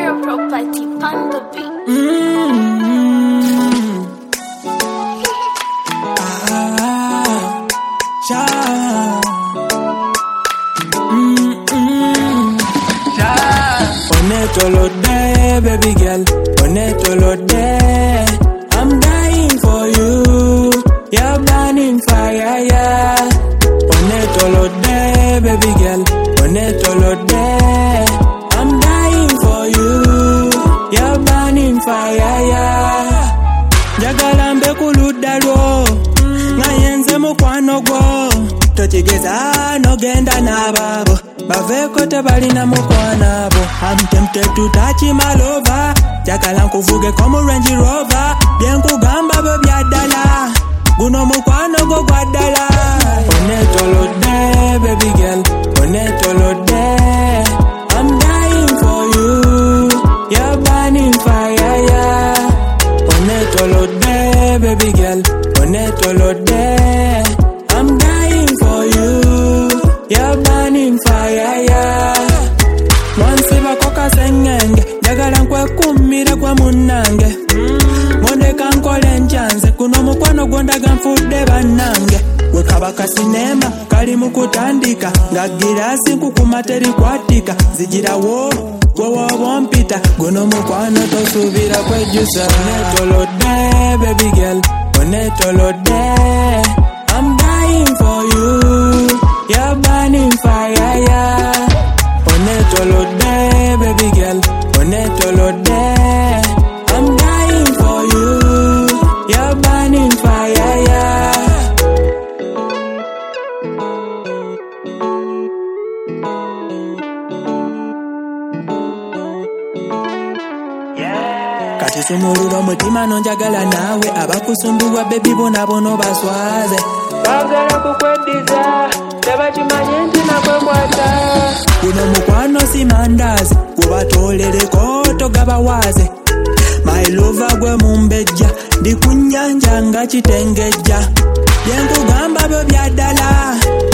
Royal property on the beat. Onetolode, baby girl, onetolode. I'm dying for you, you're burning fire, yeah. Onetolode, baby girl, onetolode. I'm dying for you, you're burning fire, yeah. Jagala mbekuludalo, ngayenze mukwano gwo. Tochigeza nogenda nababo, baveko tebalina mukwanabo. I'm tempted to touch my lover, jagala nkuvuge komu Range Rover. Byenkugamba bwe byaddala, guno mukwano gwo gwaddala. Onetolode, baby girl, onetolode. I'm dying for you, you're burning fire, yeah. Onetolode, baby girl, onetolode. I'm dying for you, you're burning fire, yeah. Once bakoka sengenge, jagala nkwekumira kwa munange. Mondeka nkole nchanze, kuno mukwano gwandaga nfudde bannange. Wekabaka sinema, kali mukutandika, nga girasi nkukuma terikwatika. Zijirawo, wowo wompita, guno mukwano tosuubira kwejjusa. Onetolode, baby girl, onetolode. I'm dying for you, you're burning fire, yeah. Onetolode, baby girl, onetolode. I'm dying for you, you're burning fire, yeah. Kati sumulula omutima nonjagala nawe, abakusumbuwa baby bona bono baswaze. Bagala kukweddiza, tebakimanye nti nakwekwata. Guno mukwano si mandazi, gubatoolereko togabawaze. My lover gwe mumbejja, ndi ku nnyanja nga kitengejja. Byenkugamba byo byaddala,